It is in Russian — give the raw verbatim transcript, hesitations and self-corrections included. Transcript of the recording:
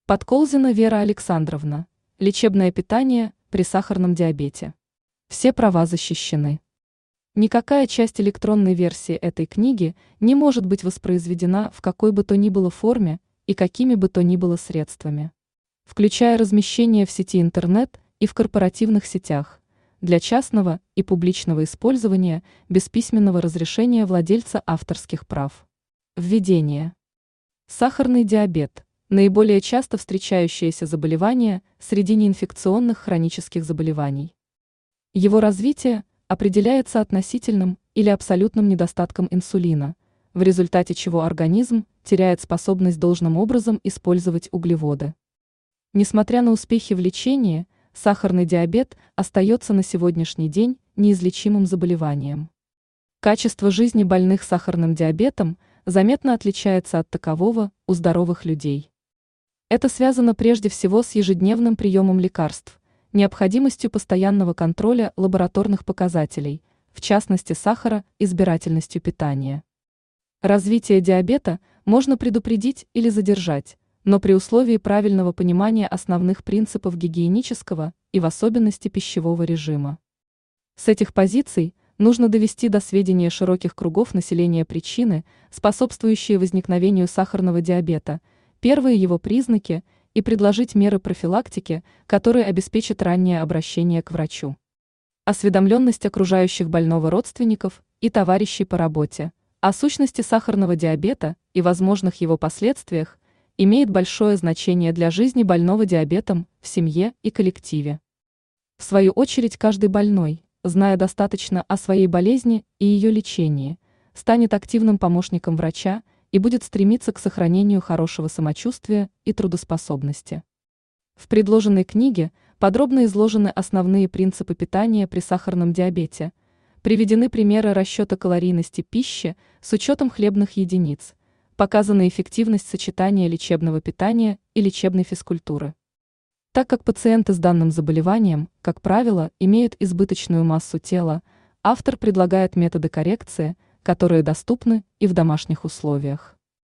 Подколзина Вера Александровна. Лечебное питание при сахарном диабете. Все права защищены. Никакая часть электронной версии этой книги не может быть воспроизведена в какой бы то ни было форме и какими бы то ни было средствами, включая размещение в сети интернет и в корпоративных сетях, для частного и публичного использования без письменного разрешения владельца авторских прав. Введение. Сахарный диабет – наиболее часто встречающееся заболевание среди неинфекционных хронических заболеваний. Его развитие определяется относительным или абсолютным недостатком инсулина, в результате чего организм теряет способность должным образом использовать углеводы. Несмотря на успехи в лечении, сахарный диабет остается на сегодняшний день неизлечимым заболеванием. Качество жизни больных сахарным диабетом заметно отличается от такового у здоровых людей. Это связано прежде всего с ежедневным приемом лекарств, необходимостью постоянного контроля лабораторных показателей, в частности сахара, избирательностью питания. Развитие диабета можно предупредить или задержать, но при условии правильного понимания основных принципов гигиенического и в особенности пищевого режима. С этих позиций нужно довести до сведения широких кругов населения причины, способствующие возникновению сахарного диабета, первые его признаки и предложить меры профилактики, которые обеспечат раннее обращение к врачу. Осведомленность окружающих больного родственников и товарищей по работе о сущности сахарного диабета и возможных его последствиях имеет большое значение для жизни больного диабетом в семье и коллективе. В свою очередь, каждый больной, зная достаточно о своей болезни и ее лечении, станет активным помощником врача и будет стремиться к сохранению хорошего самочувствия и трудоспособности. В предложенной книге подробно изложены основные принципы питания при сахарном диабете, приведены примеры расчета калорийности пищи с учетом хлебных единиц, показана эффективность сочетания лечебного питания и лечебной физкультуры. Так как пациенты с данным заболеванием, как правило, имеют избыточную массу тела, автор предлагает методы коррекции, которые доступны и в домашних условиях.